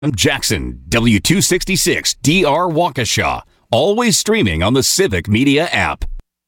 Jackson, W266 DR Waukesha. Always streaming on the Civic Media app.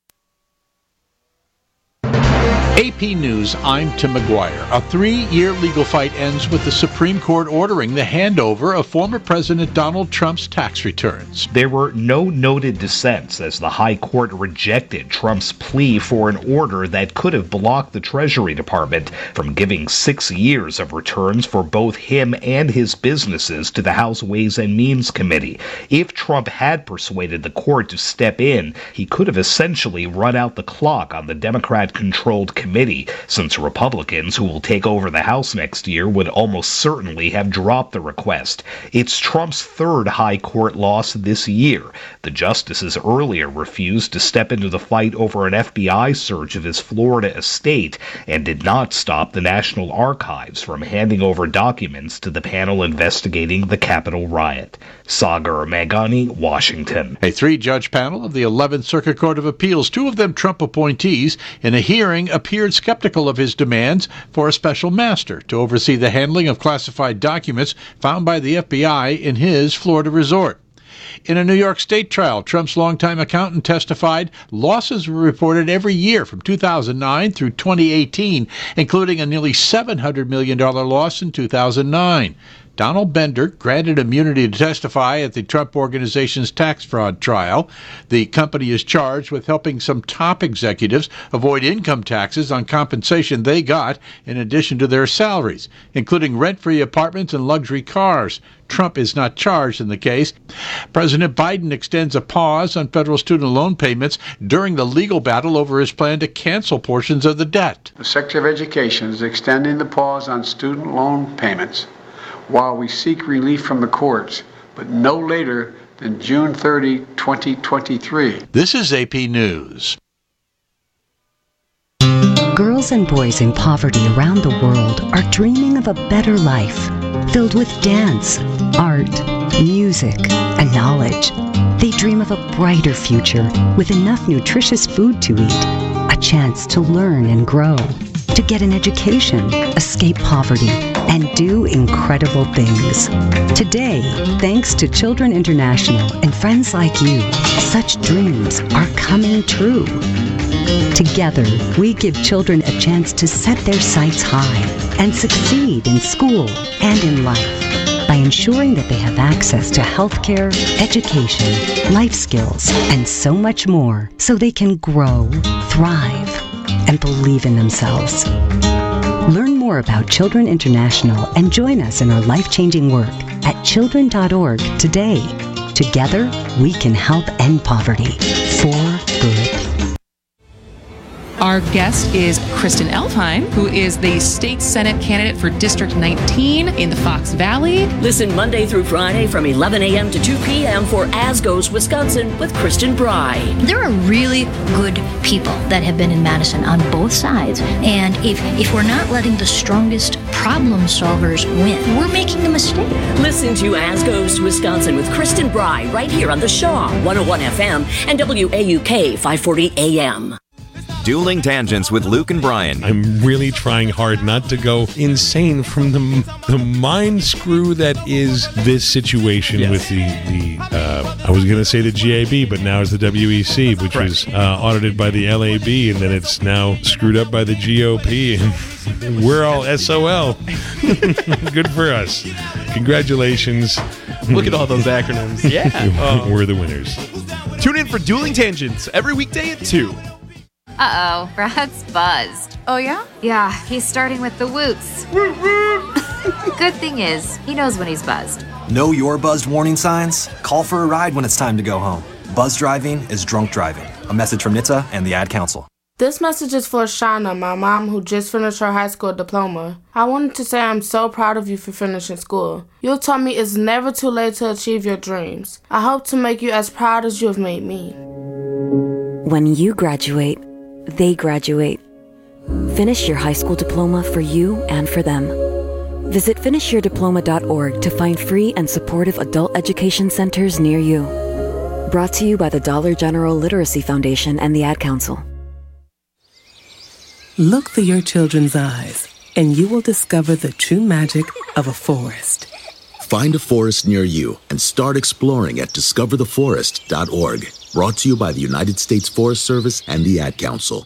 AP News, I'm Tim McGuire. A 3-year legal fight ends with the Supreme Court ordering the handover of former President Donald Trump's tax returns. There were no noted dissents as the High Court rejected Trump's plea for an order that could have blocked the Treasury Department from giving 6 years of returns for both him and his businesses to the House Ways and Means Committee. If Trump had persuaded the court to step in, he could have essentially run out the clock on the Democrat-controlled committee, since Republicans who will take over the House next year would almost certainly have dropped the request. It's Trump's third high court loss this year. The justices earlier refused to step into the fight over an FBI search of his Florida estate and did not stop the National Archives from handing over documents to the panel investigating the Capitol riot. Sagar Meghani, Washington. A 3-judge panel of the 11th Circuit Court of Appeals, 2 of them Trump appointees, in a hearing appeared skeptical of his demands for a special master to oversee the handling of classified documents found by the FBI in his Florida resort. In a New York State trial, Trump's longtime accountant testified losses were reported every year from 2009 through 2018, including a nearly $700 million loss in 2009. Donald Bender granted immunity to testify at the Trump Organization's tax fraud trial. The company is charged with helping some top executives avoid income taxes on compensation they got in addition to their salaries, including rent-free apartments and luxury cars. Trump is not charged in the case. President Biden extends a pause on federal student loan payments during the legal battle over his plan to cancel portions of the debt. The Secretary of Education is extending the pause on student loan payments while we seek relief from the courts, but no later than June 30, 2023. This is AP News. Girls and boys in poverty around the world are dreaming of a better life, filled with dance, art, music, and knowledge. They dream of a brighter future with enough nutritious food to eat, a chance to learn and grow, to get an education, escape poverty, and do incredible things. Today, thanks to Children International and friends like you, such dreams are coming true. Together, we give children a chance to set their sights high and succeed in school and in life by ensuring that they have access to healthcare, education, life skills, and so much more so they can grow, thrive, and believe in themselves. Learn more about Children International and join us in our life-changing work at children.org today. Together, we can help end poverty for good. Our guest is Kristen Elfheim, who is the state Senate candidate for District 19 in the Fox Valley. Listen Monday through Friday from 11 a.m. to 2 p.m. for As Goes Wisconsin with Kristen Bry. There are really good people that have been in Madison on both sides. And if we're not letting the strongest problem solvers win, we're making a mistake. Listen to As Goes Wisconsin with Kristen Bry right here on the Shaw 101 FM and WAUK 540 AM. Dueling Tangents with Luke and Brian. I'm really trying hard not to go insane from the mind screw that is this situation with the I was going to say the GAB, but now it's the WEC, which was audited by the LAB, and then it's now screwed up by the GOP, and we're all SOL. Good for us. Congratulations. Look at all those acronyms. Yeah. We're the winners. Tune in for Dueling Tangents every weekday at 2. Uh-oh, Brad's buzzed. Oh, yeah? Yeah, he's starting with the woots. Good thing is, he knows when he's buzzed. Know your buzzed warning signs? Call for a ride when it's time to go home. Buzz driving is drunk driving. A message from NHTSA and the Ad Council. This message is for Shauna, my mom, who just finished her high school diploma. I wanted to say I'm so proud of you for finishing school. You told me it's never too late to achieve your dreams. I hope to make you as proud as you have made me. When you graduate, they graduate. Finish your high school diploma for you and for them. Visit finishyourdiploma.org to find free and supportive adult education centers near you. Brought to you by the Dollar General Literacy Foundation and the Ad Council. Look through your children's eyes, and you will discover the true magic of a forest. Find a forest near you and start exploring at discovertheforest.org. Brought to you by the United States Forest Service and the Ad Council.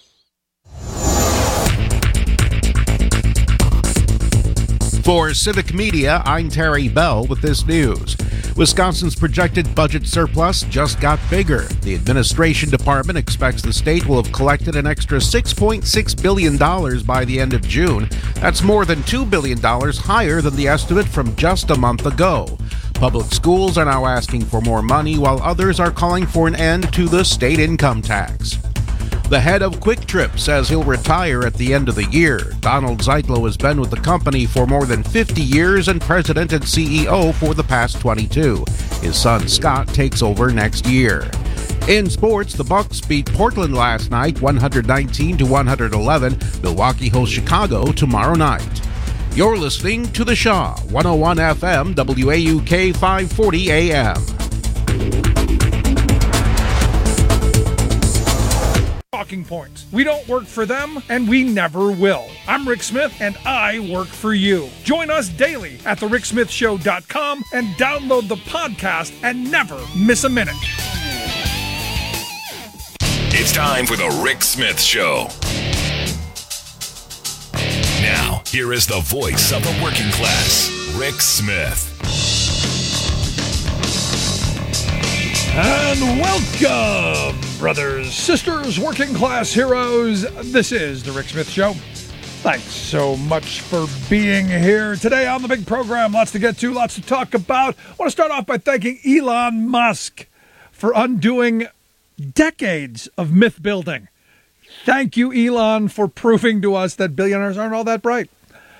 For Civic Media, I'm Terry Bell with this news. Wisconsin's projected budget surplus just got bigger. The administration department expects the state will have collected an extra $6.6 billion by the end of June. That's more than $2 billion higher than the estimate from just a month ago. Public schools are now asking for more money, while others are calling for an end to the state income tax. The head of Quick Trip says he'll retire at the end of the year. Donald Zeitlo has been with the company for more than 50 years and president and CEO for the past 22. His son Scott takes over next year. In sports, the Bucks beat Portland last night 119-111. Milwaukee hosts Chicago tomorrow night. You're listening to The Shaw, 101 FM, WAUK 540 AM. Talking points. We don't work for them, and we never will. I'm Rick Smith, and I work for you. Join us daily at thericksmithshow.com and download the podcast and never miss a minute. It's time for the Rick Smith Show. Now, here is the voice of the working class, Rick Smith. And welcome, brothers, sisters, working class heroes. This is the Rick Smith Show. Thanks so much for being here today on the big program. Lots to get to, lots to talk about. I want to start off by thanking Elon Musk for undoing decades of myth building. Thank you, Elon, for proving to us that billionaires aren't all that bright.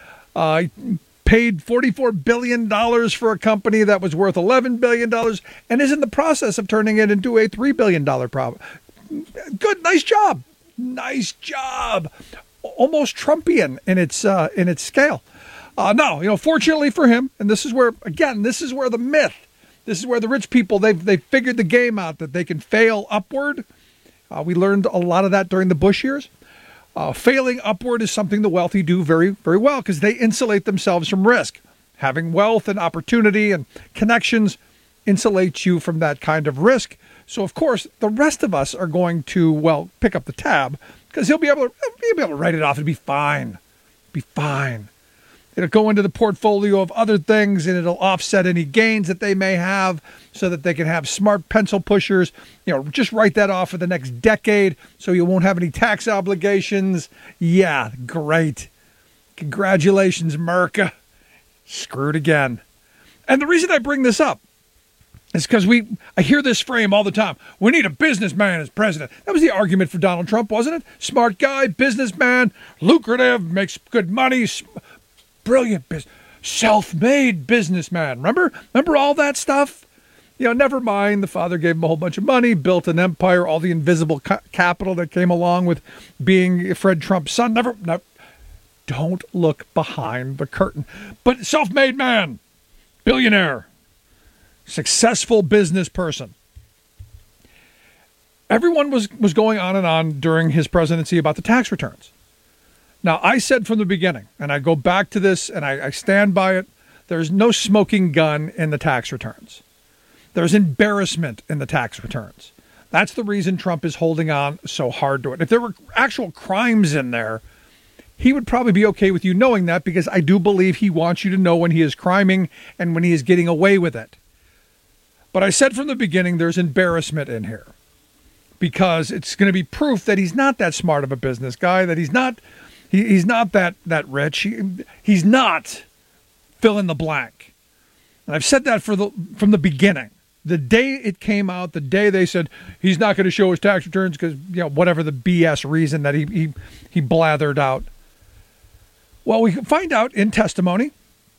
Paid $44 billion for a company that was worth $11 billion and is in the process of turning it into a $3 billion problem. Good, nice job. Nice job. Almost Trumpian in its scale. No, fortunately for him, and this is where the myth, this is where the rich people, they've figured the game out that they can fail upward. We learned a lot of that during the Bush years. Failing upward is something the wealthy do very, very well because they insulate themselves from risk. Having wealth and opportunity and connections insulates you from that kind of risk. So, of course, the rest of us are going to, pick up the tab because he'll be able to write it off and be fine. Be fine. It'll go into the portfolio of other things and it'll offset any gains that they may have so that they can have smart pencil pushers. Just write that off for the next decade so you won't have any tax obligations. Yeah, great. Congratulations, America. Screwed again. And the reason I bring this up is because I hear this frame all the time. We need a businessman as president. That was the argument for Donald Trump, wasn't it? Smart guy, businessman, lucrative, makes good money, brilliant self-made businessman. Remember all that stuff? Never mind. The father gave him a whole bunch of money, built an empire, all the invisible capital that came along with being Fred Trump's son. Never. Don't look behind the curtain. But self-made man, billionaire, successful business person. Everyone was going on and on during his presidency about the tax returns. Now, I said from the beginning, and I go back to this, and I stand by it, there's no smoking gun in the tax returns. There's embarrassment in the tax returns. That's the reason Trump is holding on so hard to it. If there were actual crimes in there, he would probably be okay with you knowing that because I do believe he wants you to know when he is criming and when he is getting away with it. But I said from the beginning, there's embarrassment in here because it's going to be proof that he's not that smart of a business guy, that he's not that rich. He's not fill in the blank. And I've said that from the beginning. The day it came out, the day they said he's not going to show his tax returns because, whatever the BS reason that he blathered out. Well, we find out in testimony,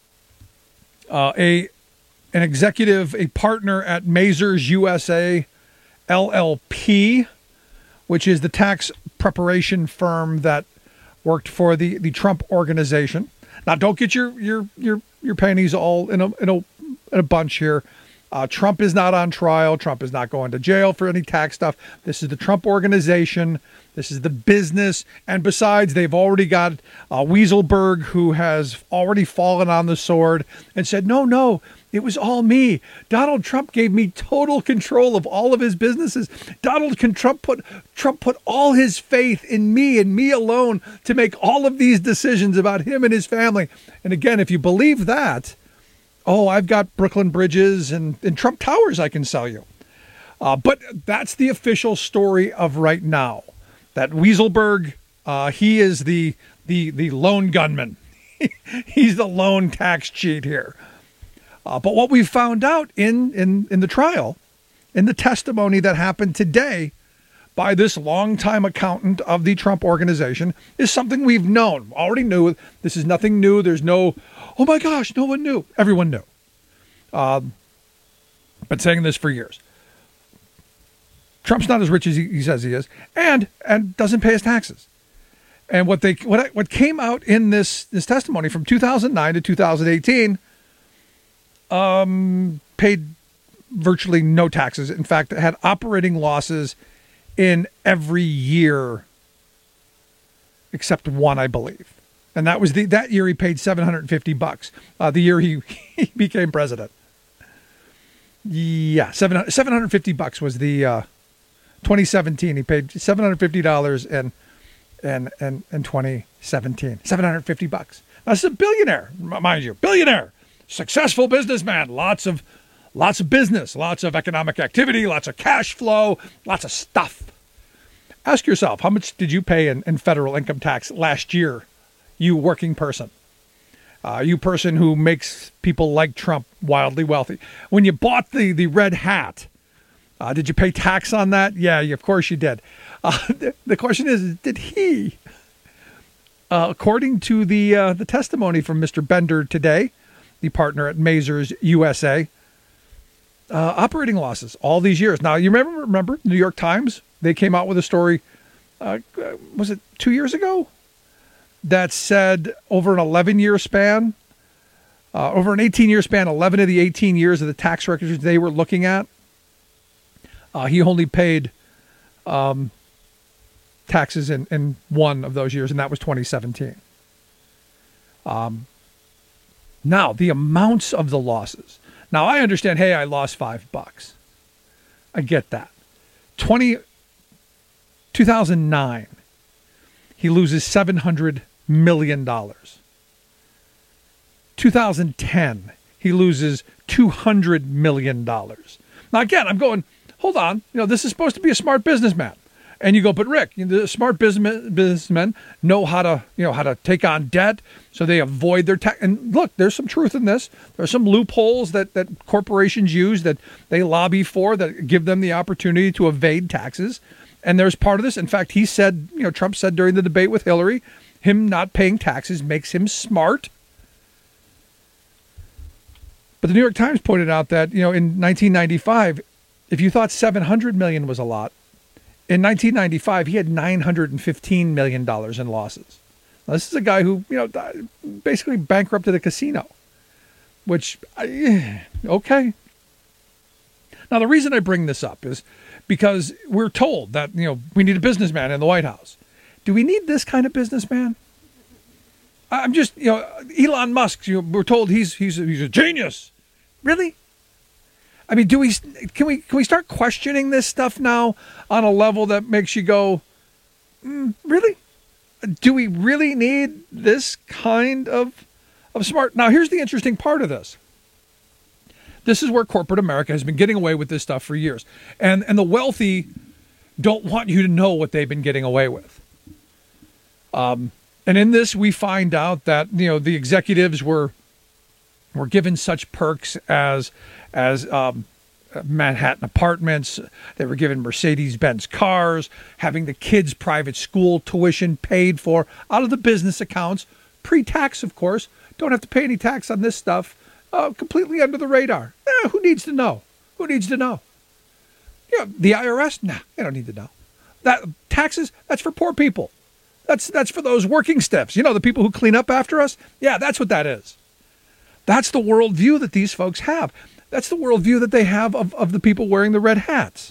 an executive, a partner at Mazars USA LLP, which is the tax preparation firm that worked for the Trump organization. Now, don't get your panties all in a bunch here. Trump is not on trial. Trump is not going to jail for any tax stuff. This is the Trump organization. This is the business. And besides, they've already got Weaselberg, who has already fallen on the sword and said, no, It was all me. Donald Trump gave me total control of all of his businesses. Trump put all his faith in me and me alone to make all of these decisions about him and his family. And again, if you believe that, I've got Brooklyn Bridges and Trump Towers I can sell you. But that's the official story of right now. That Weaselberg, he is the lone gunman. He's the lone tax cheat here. But what we found out in the trial, in the testimony that happened today by this longtime accountant of the Trump organization, is something we've known, already knew. This is nothing new. There's no, oh my gosh, no one knew. Everyone knew. Been saying this for years. Trump's not as rich as he says he is, and doesn't pay his taxes. And what came out in this testimony from 2009 to 2018, paid virtually no taxes. In fact, it had operating losses in every year except one, I believe. And that was that year he paid $750. The year he became president. Yeah, $750 was the 2017. He paid $750 in 2017. $750. Now, this is a billionaire, mind you, billionaire. Successful businessman, lots of business, lots of economic activity, lots of cash flow, lots of stuff. Ask yourself, how much did you pay in federal income tax last year, you working person? You person who makes people like Trump wildly wealthy. When you bought the red hat, did you pay tax on that? Yeah, of course you did. The question is, did he? According to the testimony from Mr. Bender today, the partner at Mazars USA, operating losses all these years. Now, you remember New York Times? They came out with a story, was it 2 years ago? That said over an 11-year span, over an 18-year span, 11 of the 18 years of the tax records they were looking at, he only paid taxes in one of those years, and that was 2017. Now, the amounts of the losses. Now, I understand, hey, I lost $5. I get that. 2009, he loses $700 million. 2010, he loses $200 million. Now, again, I'm going, hold on. This is supposed to be a smart businessman. And you go, but Rick, the smart businessmen know how to take on debt, so they avoid their tax. And look, there's some truth in this. There's some loopholes that corporations use that they lobby for that give them the opportunity to evade taxes. And there's part of this. In fact, he said, Trump said during the debate with Hillary, him not paying taxes makes him smart. But the New York Times pointed out that, in 1995, if you thought $700 million was a lot, in 1995, he had $915 million in losses. Now, this is a guy who, basically bankrupted a casino, which, okay. Now, the reason I bring this up is because we're told that, we need a businessman in the White House. Do we need this kind of businessman? I'm just, Elon Musk, we're told he's a genius. Really? I mean, can we start questioning this stuff now on a level that makes you go, really? Do we really need this kind of smart? Now, here's the interesting part of this. This is where corporate America has been getting away with this stuff for years. And the wealthy don't want you to know what they've been getting away with. And in this, we find out that, the executives were given such perks as Manhattan apartments. They were given Mercedes-Benz cars, having the kids' private school tuition paid for out of the business accounts, pre-tax, of course. Don't have to pay any tax on this stuff. Completely under the radar. Who needs to know? Who needs to know? The IRS? Nah, they don't need to know. That taxes, that's for poor people. That's for those working stiffs. The people who clean up after us? Yeah, that's what that is. That's the worldview that these folks have. That's the worldview that they have of the people wearing the red hats.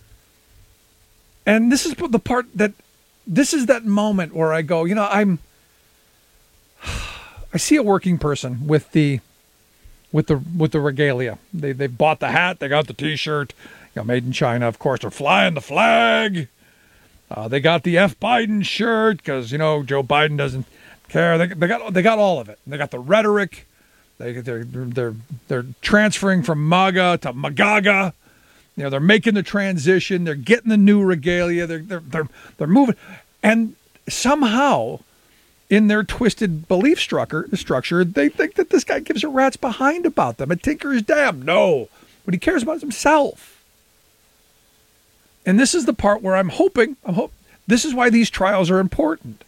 And this is the part this is that moment where I go, I see a working person with the with the regalia. They bought the hat, they got the T-shirt, made in China. Of course, they're flying the flag. They got the F. Biden shirt because Joe Biden doesn't care. They got all of it. They got the rhetoric. They're transferring from MAGA to MAGAGA. They're making the transition. They're getting the new regalia. They're moving, and somehow, in their twisted belief structure, they think that this guy gives a rat's behind about them. And Tinker's damn. No, what he cares about is himself. And this is the part where I'm hoping. This is why these trials are important.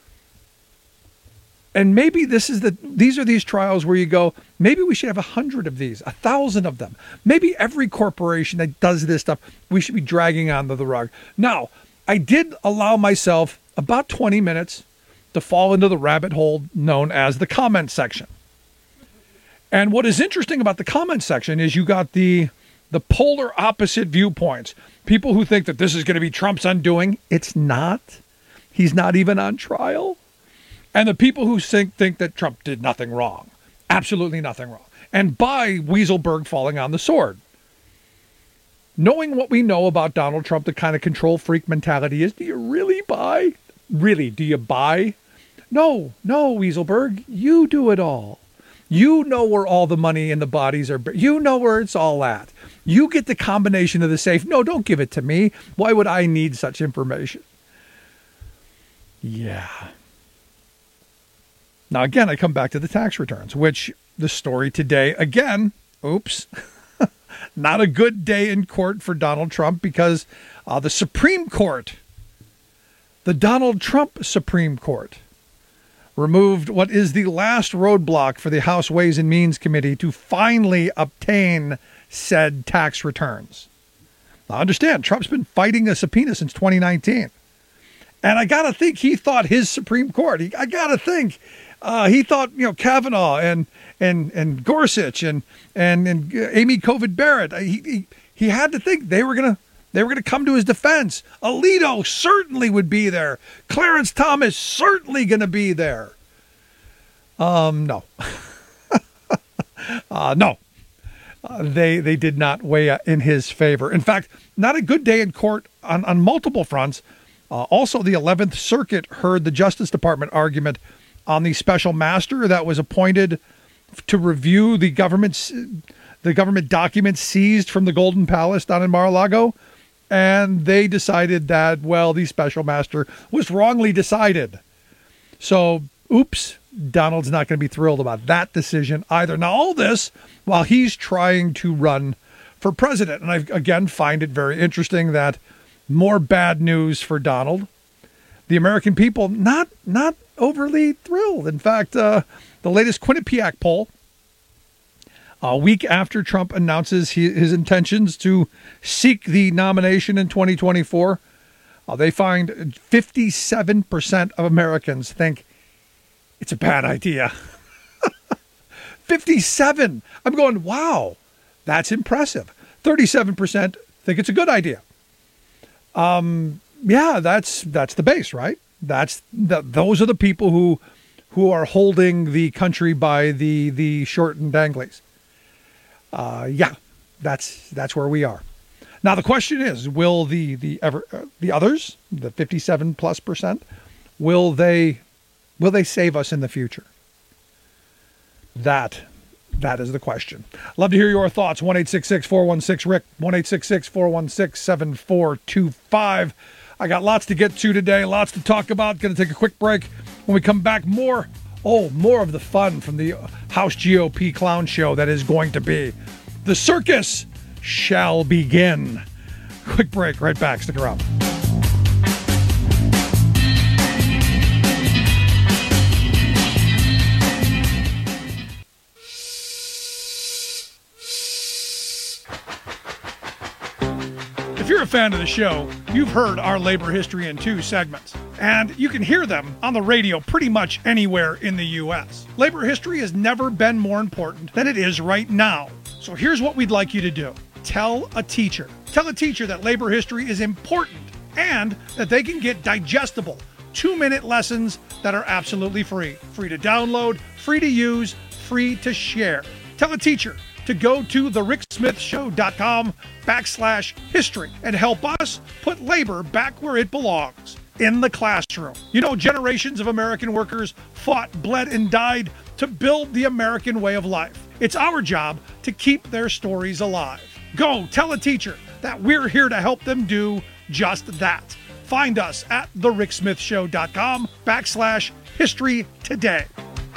And maybe these are these trials where you go, maybe we should have 100 of these, 1,000 of them. Maybe every corporation that does this stuff, we should be dragging onto the rug. Now, I did allow myself about 20 minutes to fall into the rabbit hole known as the comment section. And what is interesting about the comment section is you got the polar opposite viewpoints. People who think that this is going to be Trump's undoing. It's not. He's not even on trial. And the people who think that Trump did nothing wrong. Absolutely nothing wrong. And buy Weaselberg falling on the sword. Knowing what we know about Donald Trump, the kind of control freak mentality is, do you really buy? Really, do you buy? No, Weaselberg, you do it all. You know where all the money and the bodies are. You know where it's all at. You get the combination of the safe. No, don't give it to me. Why would I need such information? Yeah. Now, again, I come back to the tax returns, which the story today, again, oops, not a good day in court for Donald Trump because the Supreme Court, the Donald Trump Supreme Court, removed what is the last roadblock for the House Ways and Means Committee to finally obtain said tax returns. Now, understand, Trump's been fighting a subpoena since 2019. And I got to think he thought his Supreme Court, I got to think he thought, Kavanaugh and Gorsuch and Amy Covid Barrett, he had to think they were going to come to his defense. Alito certainly would be there. Clarence Thomas certainly going to be there. No. No. They did not weigh in his favor. In fact, not a good day in court on multiple fronts. Also, the 11th Circuit heard the Justice Department argument on the special master that was appointed to review the government documents seized from the Golden Palace down in Mar-a-Lago. And they decided that, the special master was wrongly decided. So, oops, Donald's not going to be thrilled about that decision either. Now, all this while he's trying to run for president. And I, again, find it very interesting that more bad news for Donald. The American people not overly thrilled. In fact, the latest Quinnipiac poll, a week after Trump announces his intentions to seek the nomination in 2024, they find 57% of Americans think it's a bad idea. 57. I'm going, wow, that's impressive. 37% think it's a good idea. Yeah, that's the base, right? Those are the people who are holding the country by the short and danglies. Yeah, that's where we are. Now the question is, will the others, the 57+%, will they save us in the future? That is the question. Love to hear your thoughts. 1-866-416-RICK, 1-866-416-7425. I got lots to get to today, lots to talk about. Going to take a quick break. When we come back, more of the fun from the House GOP clown show that is going to be. The circus shall begin. Quick break, right back. Stick around. If you're a fan of the show, you've heard our labor history in 2 segments, and you can hear them on the radio pretty much anywhere in the U.S. Labor history has never been more important than it is right now. So here's what we'd like you to do. Tell a teacher. Tell a teacher that labor history is important and that they can get digestible 2-minute lessons that are absolutely free. Free to download, free to use, free to share. Tell a teacher to go to thericksmithshow.com/history and help us put labor back where it belongs, in the classroom. You know, generations of American workers fought, bled, and died to build the American way of life. It's our job to keep their stories alive. Go tell a teacher that we're here to help them do just that. Find us at thericksmithshow.com/history today.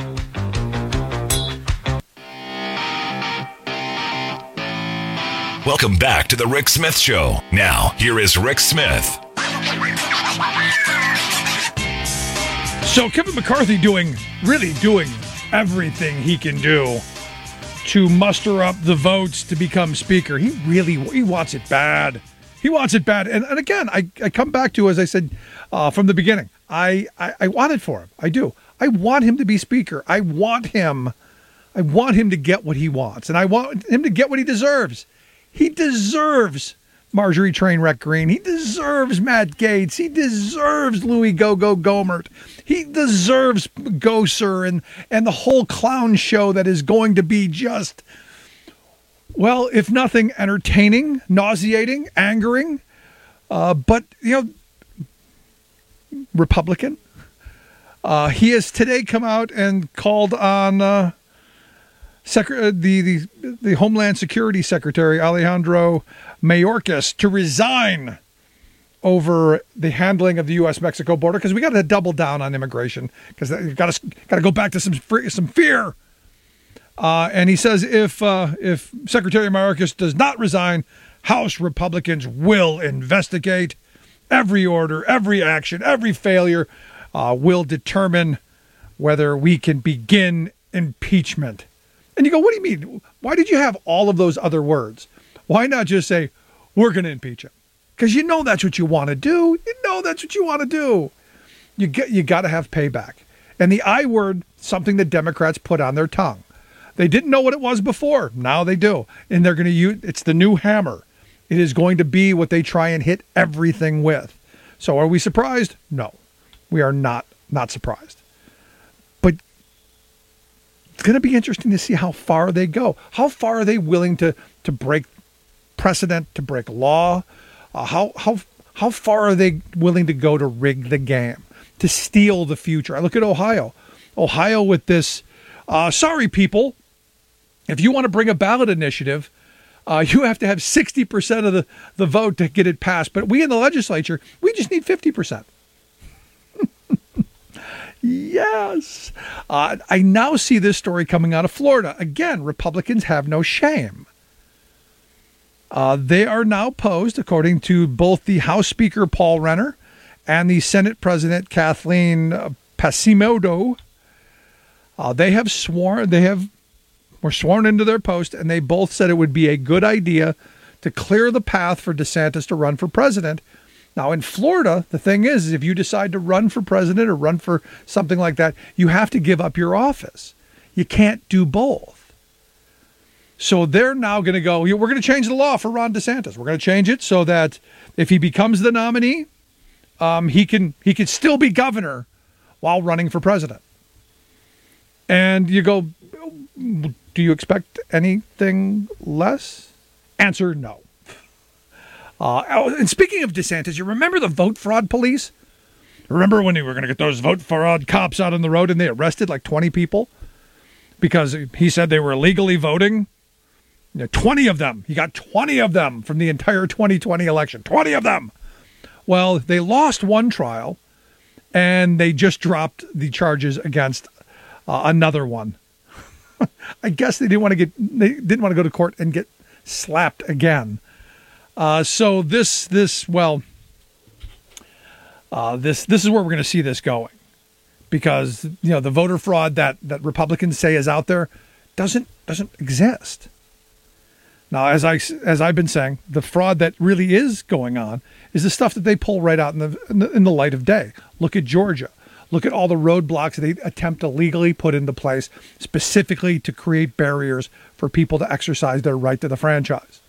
Welcome back to the Rick Smith Show. Now, here is Rick Smith. So Kevin McCarthy really doing everything he can do to muster up the votes to become speaker. He wants it bad. He wants it bad. And again, I come back to, as I said from the beginning, I want it for him. I do. I want him to be speaker. I want him to get what he wants. And I want him to get what he deserves. He deserves Marjorie Trainwreck Green. He deserves Matt Gaetz. He deserves Louis Go-Go Gohmert. He deserves Gosar and the whole clown show that is going to be just, well, if nothing, entertaining, nauseating, angering. But, Republican. He has today come out and called on the Homeland Security Secretary, Alejandro Mayorkas, to resign over the handling of the U.S.-Mexico border, because we got to double down on immigration, because we've got to go back to some fear. And he says if Secretary Mayorkas does not resign, House Republicans will investigate every order, every action, every failure, will determine whether we can begin impeachment. And you go, what do you mean? Why did you have all of those other words? Why not just say, we're going to impeach him? Because you know that's what you want to do. You know that's what you want to do. You got to have payback. And the I word, something that Democrats put on their tongue. They didn't know what it was before. Now they do. And they're going to use, it's the new hammer. It is going to be what they try and hit everything with. So are we surprised? No, we are not surprised. But it's going to be interesting to see how far they go. How far are they willing to break precedent, to break law? How far are they willing to go to rig the game, to steal the future? I look at Ohio with this, sorry people, if you want to bring a ballot initiative, you have to have 60% of the vote to get it passed. But we in the legislature, we just need 50%. Yes. I now see this story coming out of Florida. Again, Republicans have no shame. They are now posed, according to both the House Speaker Paul Renner and the Senate President Kathleen Pasimodo. Were sworn into their post, and they both said it would be a good idea to clear the path for DeSantis to run for president. Now, in Florida, the thing is if you decide to run for president or run for something like that, you have to give up your office. You can't do both. So they're now going to go, we're going to change the law for Ron DeSantis. We're going to change it so that if he becomes the nominee, he can still be governor while running for president. And you go, do you expect anything less? Answer, no. And speaking of DeSantis, you remember the vote fraud police? Remember when they were going to get those vote fraud cops out on the road and they arrested like 20 people because he said they were illegally voting? 20 of them. He got 20 of them from the entire 2020 election. 20 of them. Well, they lost one trial and they just dropped the charges against another one. I guess they didn't want to go to court and get slapped again. So this is where we're going to see this going, because the voter fraud that Republicans say is out there doesn't exist. Now, as I've been saying, the fraud that really is going on is the stuff that they pull right out in the light of day. Look at Georgia. Look at all the roadblocks they attempt to legally put into place specifically to create barriers for people to exercise their right to the franchise.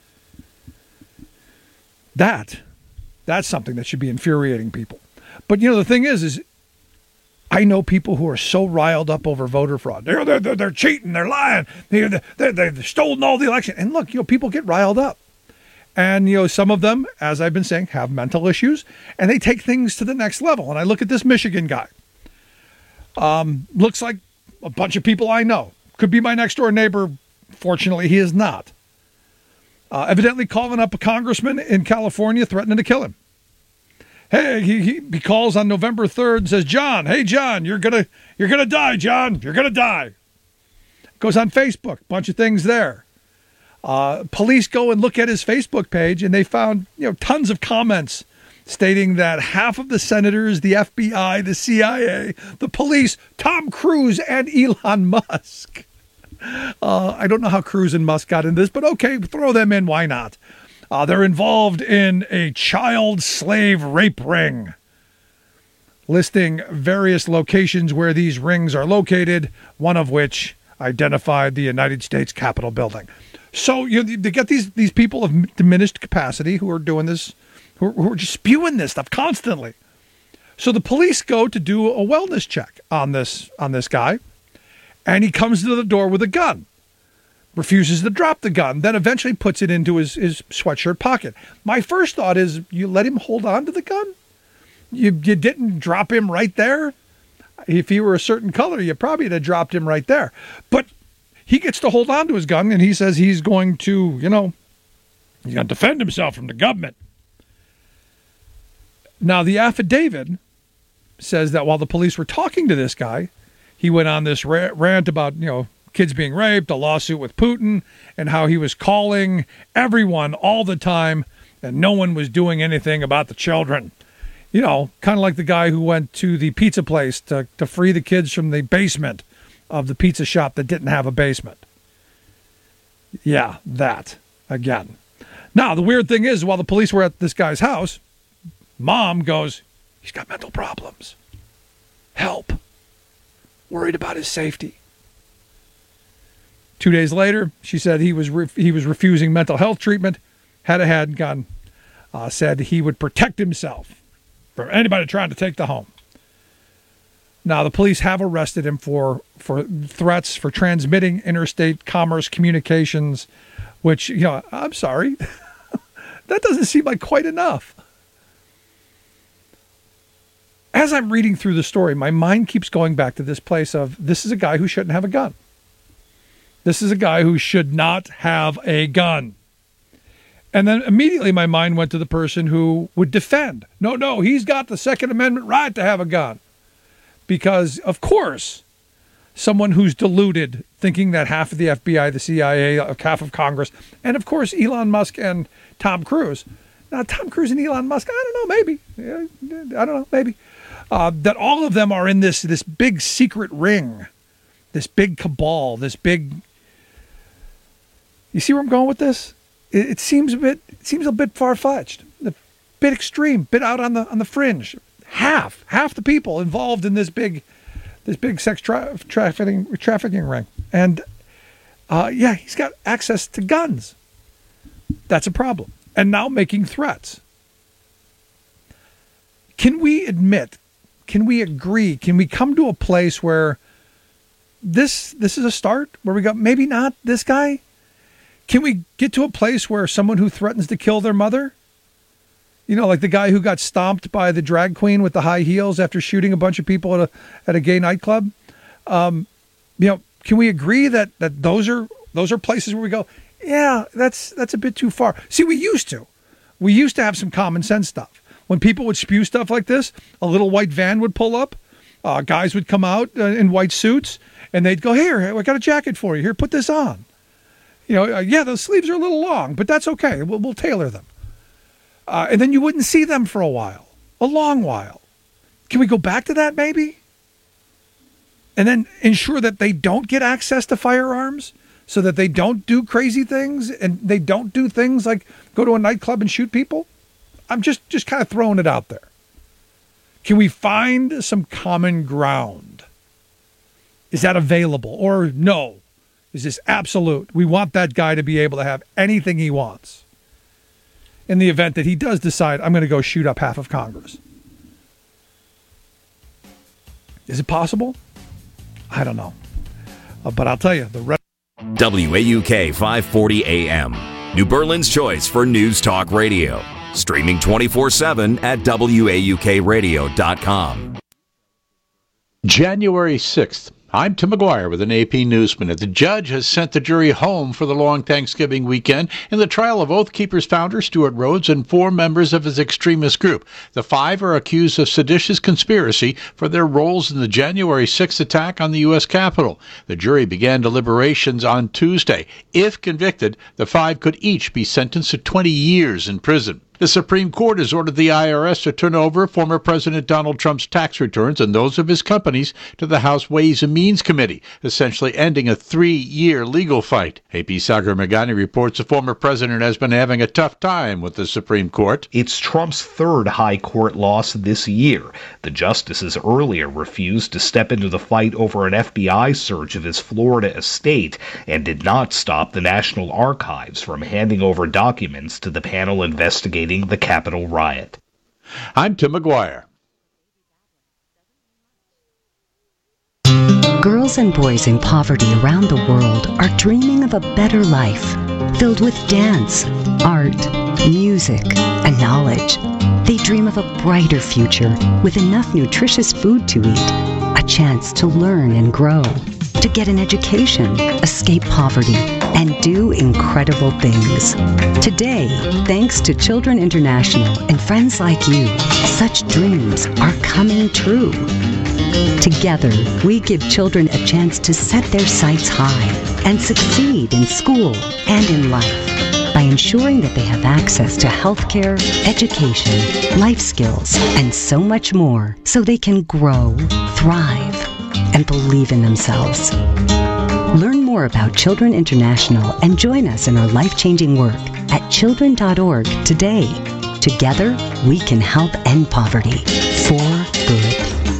That's something that should be infuriating people. But the thing is I know people who are so riled up over voter fraud. They're cheating. They're lying. They've stolen all the election. And look, people get riled up. And, some of them, as I've been saying, have mental issues, and they take things to the next level. And I look at this Michigan guy. Looks like a bunch of people I know. Could be my next door neighbor. Fortunately, he is not. Evidently calling up a congressman in California, threatening to kill him. Hey, he calls on November 3rd and says, John, hey, John, you're gonna die, John. You're going to die. Goes on Facebook, bunch of things there. Police go and look at his Facebook page, and they found, tons of comments stating that half of the senators, the FBI, the CIA, the police, Tom Cruise, and Elon Musk. I don't know how Cruise and Musk got in this, but okay, throw them in. Why not? They're involved in a child slave rape ring, listing various locations where these rings are located, one of which identified the United States Capitol building. So they get these people of diminished capacity who are doing this, who are just spewing this stuff constantly. So the police go to do a wellness check on this guy, and he comes to the door with a gun. Refuses to drop the gun, then eventually puts it into his sweatshirt pocket. My first thought is, you let him hold on to the gun? You didn't drop him right there? If he were a certain color, you probably would have dropped him right there. But he gets to hold on to his gun, and he says he's going to, he's going to defend himself from the government. Now, the affidavit says that while the police were talking to this guy, he went on this rant about, kids being raped, a lawsuit with Putin, and how he was calling everyone all the time, and no one was doing anything about the children. Kind of like the guy who went to the pizza place to free the kids from the basement of the pizza shop that didn't have a basement. Yeah, that again. Now, the weird thing is, while the police were at this guy's house, Mom goes, he's got mental problems. Help. Worried about his safety. 2 days later, she said he was refusing mental health treatment, had a handgun, said he would protect himself from anybody trying to take the home. Now, the police have arrested him for threats for transmitting interstate commerce communications, which, I'm sorry, that doesn't seem like quite enough. As I'm reading through the story, my mind keeps going back to this place of, this is a guy who shouldn't have a gun. This is a guy who should not have a gun. And then immediately my mind went to the person who would defend. No, he's got the Second Amendment right to have a gun. Because, of course, someone who's deluded, thinking that half of the FBI, the CIA, half of Congress, and, of course, Elon Musk and Tom Cruise. Now, Tom Cruise and Elon Musk, I don't know, maybe. I don't know, maybe. That all of them are in this big secret ring, this big cabal, this big... You see where I'm going with this? It seems a bit far-fetched, a bit extreme, bit out on the fringe. Half the people involved in this big sex trafficking ring, and he's got access to guns. That's a problem, and now making threats. Can we admit? Can we agree? Can we come to a place where this is a start? Where we go, maybe not this guy. Can we get to a place where someone who threatens to kill their mother, like the guy who got stomped by the drag queen with the high heels after shooting a bunch of people at a gay nightclub? Can we agree that those are places where we go, yeah, that's a bit too far. See, we used to have some common sense stuff. When people would spew stuff like this, a little white van would pull up, guys would come out in white suits, and they'd go, here, I got a jacket for you. Here, put this on. The sleeves are a little long, but that's okay. We'll tailor them. And then you wouldn't see them for a long while. Can we go back to that maybe? And then ensure that they don't get access to firearms so that they don't do crazy things and they don't do things like go to a nightclub and shoot people? I'm just kind of throwing it out there. Can we find some common ground? Is that available or no? Is this absolute? We want that guy to be able to have anything he wants in the event that he does decide, I'm going to go shoot up half of Congress. Is it possible? I don't know. But I'll tell you, the rest. WAUK 540 AM, New Berlin's choice for news talk radio. Streaming 24/7 at WAUKradio.com. January 6th. I'm Tim McGuire with an AP News Minute. The judge has sent the jury home for the long Thanksgiving weekend in the trial of Oath Keepers founder Stuart Rhodes and 4 members of his extremist group. The 5 are accused of seditious conspiracy for their roles in the January 6th attack on the U.S. Capitol. The jury began deliberations on Tuesday. If convicted, the 5 could each be sentenced to 20 years in prison. The Supreme Court has ordered the IRS to turn over former President Donald Trump's tax returns and those of his companies to the House Ways and Means Committee, essentially ending a 3-year legal fight. AP Sagar Meghani reports the former president has been having a tough time with the Supreme Court. It's Trump's 3rd high court loss this year. The justices earlier refused to step into the fight over an FBI search of his Florida estate and did not stop the National Archives from handing over documents to the panel investigating the Capitol riot. I'm Tim McGuire. Girls and boys in poverty around the world are dreaming of a better life, filled with dance, art, music, and knowledge. They dream of a brighter future with enough nutritious food to eat, a chance to learn and grow, to get an education, escape poverty, and do incredible things. Today, thanks to Children International and friends like you, such dreams are coming true. Together, we give children a chance to set their sights high and succeed in school and in life by ensuring that they have access to healthcare, education, life skills, and so much more so they can grow, thrive, and believe in themselves. Learn more about Children International and join us in our life-changing work at children.org today. Together, we can help end poverty for good.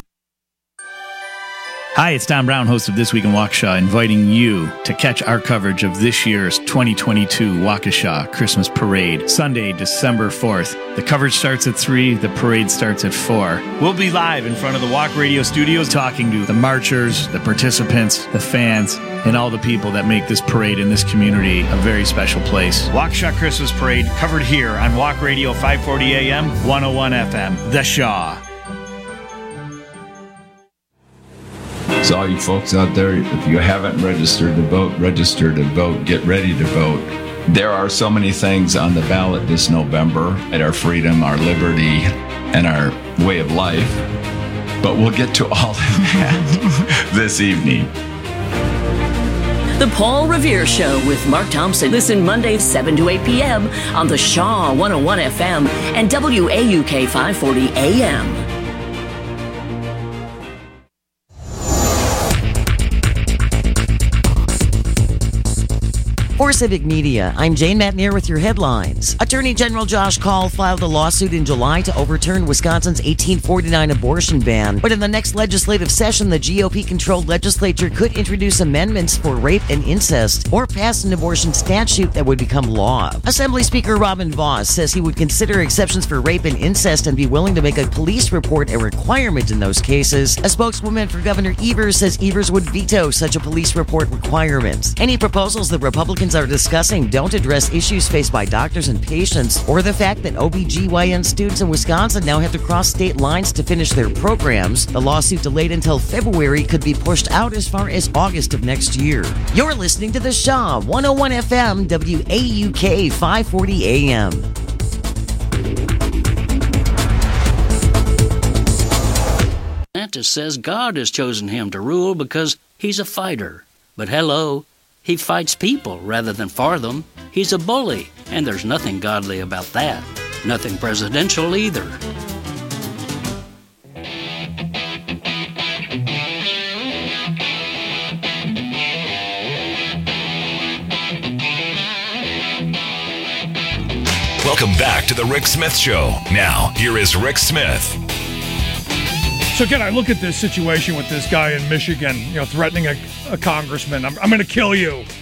Hi, it's Tom Brown, host of This Week in Waukesha, inviting you to catch our coverage of this year's 2022 Waukesha Christmas Parade, Sunday, December 4th. The coverage starts at 3, the parade starts at 4. We'll be live in front of the Walk Radio studios talking to the marchers, the participants, the fans, and all the people that make this parade in this community a very special place. Waukesha Christmas Parade covered here on Walk Radio 540 AM, 101 FM, The Shaw. So all you folks out there, if you haven't registered to vote, register to vote. Get ready to vote. There are so many things on the ballot this November at our freedom, our liberty, and our way of life. But we'll get to all of that this evening. The Paul Revere Show with Mark Thompson. Listen Mondays 7 to 8 p.m. on the Shaw 101 FM and WAUK 540 AM. For Civic Media, I'm Jane Matnier with your headlines. Attorney General Josh Kaul filed a lawsuit in July to overturn Wisconsin's 1849 abortion ban. But in the next legislative session, the GOP-controlled legislature could introduce amendments for rape and incest or pass an abortion statute that would become law. Assembly Speaker Robin Vos says he would consider exceptions for rape and incest and be willing to make a police report a requirement in those cases. A spokeswoman for Governor Evers says Evers would veto such a police report requirement. Any proposals the Republicans are discussing don't address issues faced by doctors and patients or the fact that OBGYN students in Wisconsin now have to cross state lines to finish their programs. The lawsuit, delayed until February, could be pushed out as far as August of next year. You're listening to The Shaw, 101 FM, WAUK 540 AM. DeSantis says God has chosen him to rule because he's a fighter. But hello, he fights people rather than for them. He's a bully, and there's nothing godly about that. Nothing presidential either. Welcome back to the Rick Smith Show. Now, here is Rick Smith. So again, I look at this situation with this guy in Michigan, threatening a congressman. I'm going to kill you.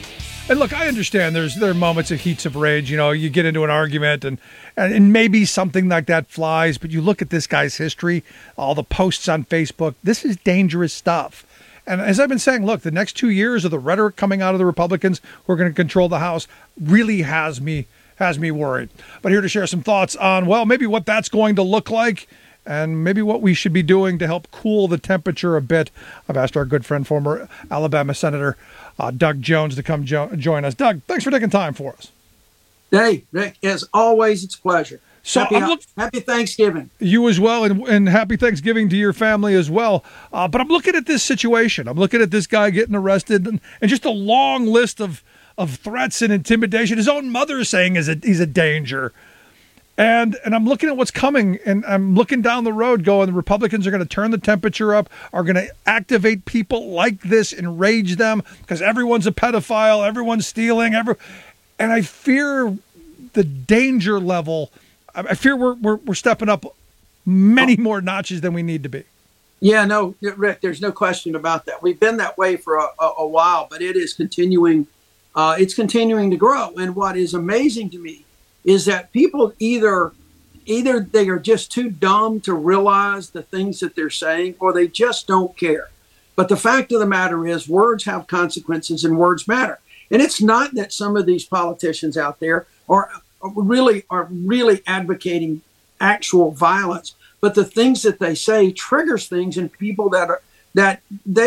And look, I understand there are moments of heats of rage. You know, you get into an argument and maybe something like that flies, but you look at this guy's history, all the posts on Facebook. This is dangerous stuff. And as I've been saying, look, the next 2 years of the rhetoric coming out of the Republicans who are going to control the House really has me worried. But here to share some thoughts on, well, maybe what that's going to look like and maybe what we should be doing to help cool the temperature a bit, I've asked our good friend, former Alabama Senator Doug Jones, to come join us. Doug, thanks for taking time for us. Hey, Rick, as always, it's a pleasure. So happy Thanksgiving. You as well, and happy Thanksgiving to your family as well. But I'm looking at this situation. I'm looking at this guy getting arrested and just a long list of threats and intimidation. His own mother is saying he's a danger. And I'm looking at what's coming, and I'm looking down the road going, the Republicans are going to turn the temperature up, are going to activate people like this, enrage them, because everyone's a pedophile, everyone's stealing, and I fear the danger level. I fear we're stepping up many more notches than we need to be. Yeah, no, Rick, there's no question about that. We've been that way for a while, but it is continuing. It's continuing to grow. And what is amazing to me is that people either they are just too dumb to realize the things that they're saying, or they just don't care. But the fact of the matter is, words have consequences and words matter. And it's not that some of these politicians out there are really advocating actual violence, but the things that they say triggers things in people that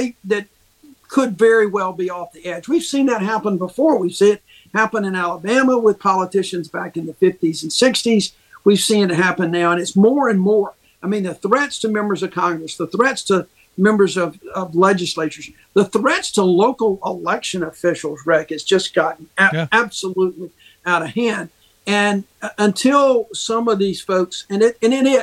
could very well be off the edge. We've seen that happen before. We've seen it happen in Alabama with politicians back in the 50s and 60s. We've seen it happen now, and it's more and more. I mean, the threats to members of Congress, the threats to members of legislatures, the threats to local election officials, Rick, has just gotten absolutely out of hand. And until some of these folks, and it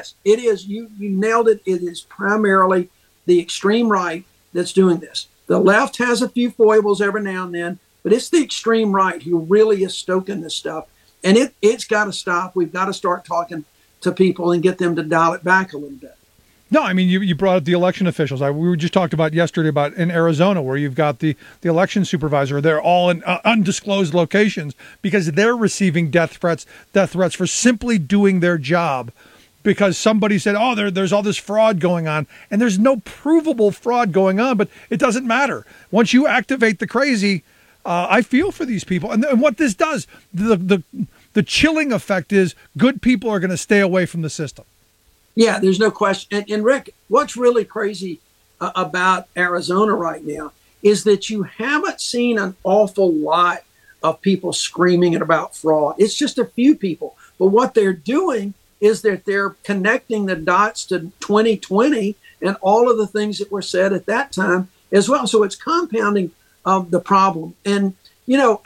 is, you nailed it, it is primarily the extreme right that's doing this. The left has a few foibles every now and then, but it's the extreme right who really is stoking this stuff. And it's got to stop. We've got to start talking to people and get them to dial it back a little bit. No, I mean, you brought up the election officials. We were just talked about yesterday about in Arizona, where you've got the election supervisor. They're all in undisclosed locations because they're receiving death threats for simply doing their job, because somebody said, oh, there's all this fraud going on, and there's no provable fraud going on, but it doesn't matter. Once you activate the crazy, I feel for these people. And what this does, the chilling effect is good people are going to stay away from the system. Yeah, there's no question. And Rick, what's really crazy about Arizona right now is that you haven't seen an awful lot of people screaming about fraud. It's just a few people. But what they're doing is that they're connecting the dots to 2020 and all of the things that were said at that time as well. So it's compounding the problem. And, you know,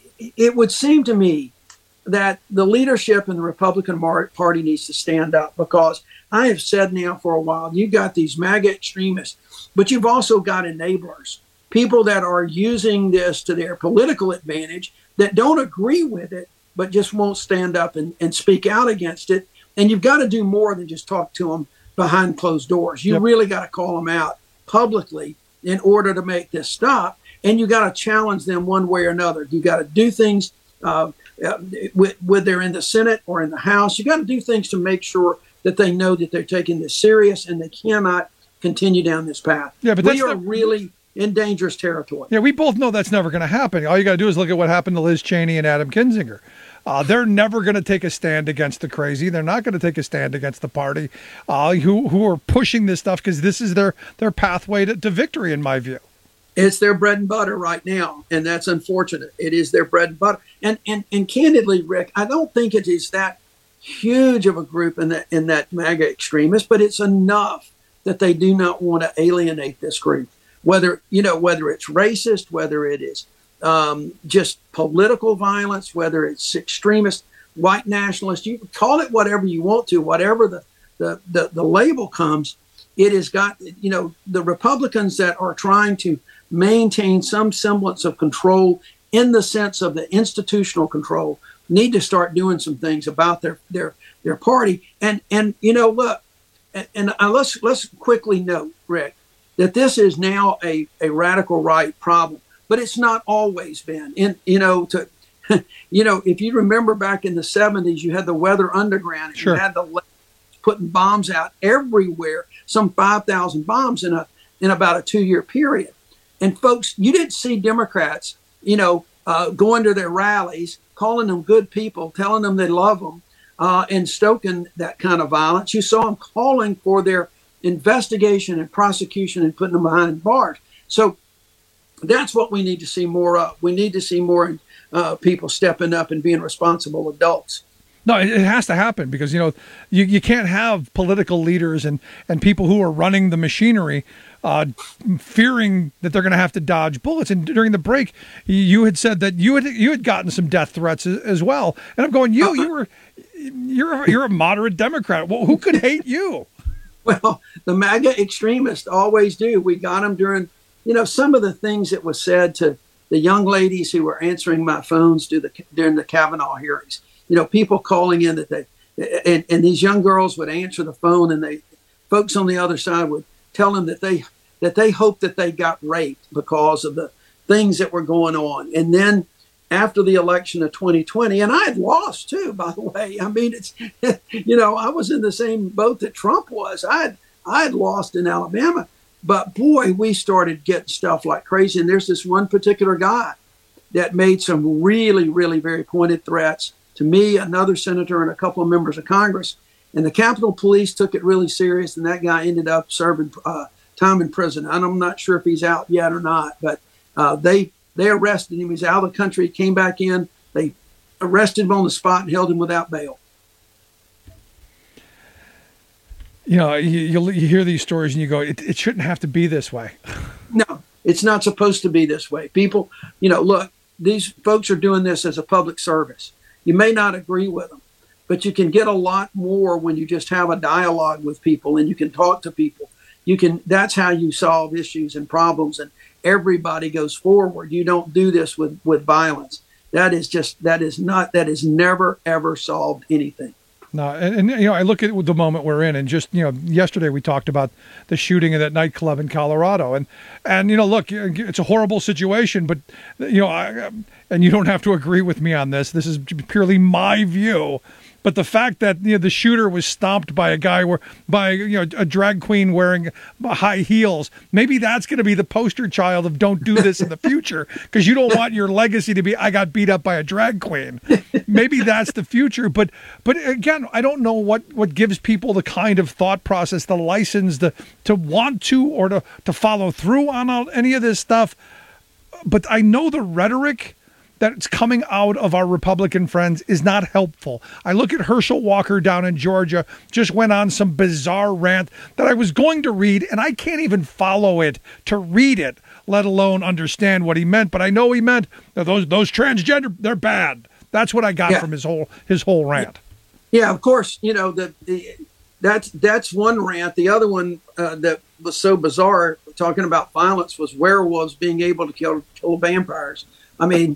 it would seem to me that the leadership in the Republican Party needs to stand up, because I have said now for a while, you've got these MAGA extremists, but you've also got enablers, people that are using this to their political advantage, that don't agree with it, but just won't stand up and speak out against it. And you've got to do more than just talk to them behind closed doors. You really got to call them out publicly in order to make this stop. And you got to challenge them one way or another. You got to do things whether they're in the Senate or in the House. You got to do things to make sure that they know that they're taking this serious and they cannot continue down this path. Yeah, but we are really in dangerous territory. Yeah, we both know that's never going to happen. All you got to do is look at what happened to Liz Cheney and Adam Kinzinger. They're never going to take a stand against the crazy. They're not going to take a stand against the party who are pushing this stuff, because this is their pathway to victory, in my view. It's their bread and butter right now, and that's unfortunate. It is their bread and butter. And candidly, Rick, I don't think it is that huge of a group in that MAGA extremist, but it's enough that they do not want to alienate this group. Whether it's racist, whether it is just political violence, whether it's extremist, white nationalist, you call it whatever you want to, whatever the label comes, it has got, the Republicans that are trying to maintain some semblance of control in the sense of the institutional control need to start doing some things about their party. And look, and let's quickly note, Rick, that this is now a radical right problem. but it's not always been. And, if you remember back in the 70s, you had the Weather Underground. Sure. You had the putting bombs out everywhere, some 5,000 bombs in about a 2-year period. And folks, you didn't see Democrats, going to their rallies, calling them good people, telling them they love them, and stoking that kind of violence. You saw them calling for their investigation and prosecution and putting them behind bars. So that's what we need to see more of. We need to see more people stepping up and being responsible adults. No, it has to happen because, you can't have political leaders and people who are running the machinery fearing that they're going to have to dodge bullets. And during the break, you had said that you had gotten some death threats as well. And I'm going, you're a moderate Democrat. Well, who could hate you? Well, the MAGA extremists always do. We got them during, some of the things that was said to the young ladies who were answering my phones during the Kavanaugh hearings. People calling in that and these young girls would answer the phone, and folks on the other side would tell them that they hoped that they got raped because of the things that were going on. And then after the election of 2020, and I had lost too, by the way. I mean, it's, I was in the same boat that Trump was. I had lost in Alabama, but boy, we started getting stuff like crazy. And there's this one particular guy that made some really, really very pointed threats to me, another senator, and a couple of members of Congress. And the Capitol Police took it really serious, and that guy ended up serving time in prison. And I'm not sure if he's out yet or not, but they arrested him. He's out of the country, came back in. They arrested him on the spot and held him without bail. You hear these stories and you go, it shouldn't have to be this way. No, it's not supposed to be this way. People, look, these folks are doing this as a public service. You may not agree with them, but you can get a lot more when you just have a dialogue with people and you can talk to people. That's how you solve issues and problems, and everybody goes forward. You don't do this with violence. That is never, ever solved anything. No, and I look at the moment we're in, and just yesterday we talked about the shooting of that nightclub in Colorado, and look, it's a horrible situation, but and you don't have to agree with me on this. This is purely my view. But the fact that the shooter was stomped by a drag queen wearing high heels, maybe that's going to be the poster child of don't do this in the future, because you don't want your legacy to be I got beat up by a drag queen. Maybe that's the future. But again, I don't know what gives people the kind of thought process, the license to want to or to follow through on any of this stuff. But I know the rhetoric that's coming out of our Republican friends is not helpful. I look at Herschel Walker down in Georgia, just went on some bizarre rant that I was going to read, and I can't even follow it to read it, let alone understand what he meant. But I know he meant that those transgender, they're bad. That's what I got from his whole rant. Yeah, of course. That's one rant. The other one that was so bizarre, talking about violence, was werewolves being able to kill vampires. I mean,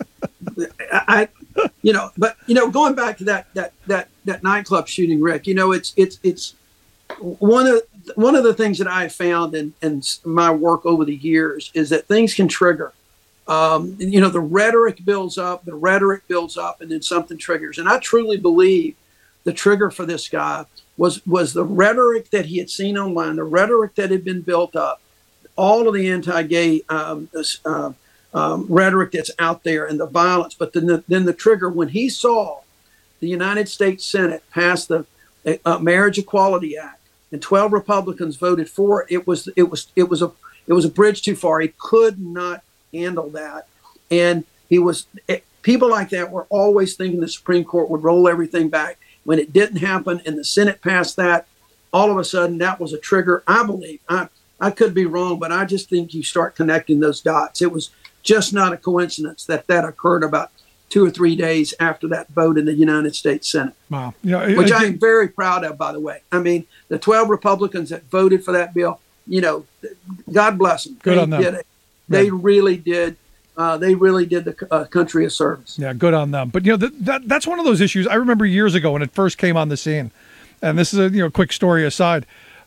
but going back to that nightclub shooting, Rick, it's one of the things that I have found in my work over the years is that things can trigger. The rhetoric builds up, and then something triggers. And I truly believe the trigger for this guy was the rhetoric that he had seen online, the rhetoric that had been built up, all of the anti-gay rhetoric that's out there and the violence. But then the trigger, when he saw the United States Senate pass the Marriage Equality Act and 12 Republicans voted for it, it was a bridge too far. He could not handle that. And people like that were always thinking the Supreme Court would roll everything back. When it didn't happen and the Senate passed that, all of a sudden that was a trigger. I believe, I could be wrong, but I just think you start connecting those dots. It was just not a coincidence that occurred about 2 or 3 days after that vote in the United States Senate. Wow. Which I'm very proud of, by the way. I mean, the 12 Republicans that voted for that bill, God bless them. Good on them. They really did. They really did the country a service. Yeah, good on them. But that's one of those issues. I remember years ago when it first came on the scene, and this is a quick story aside.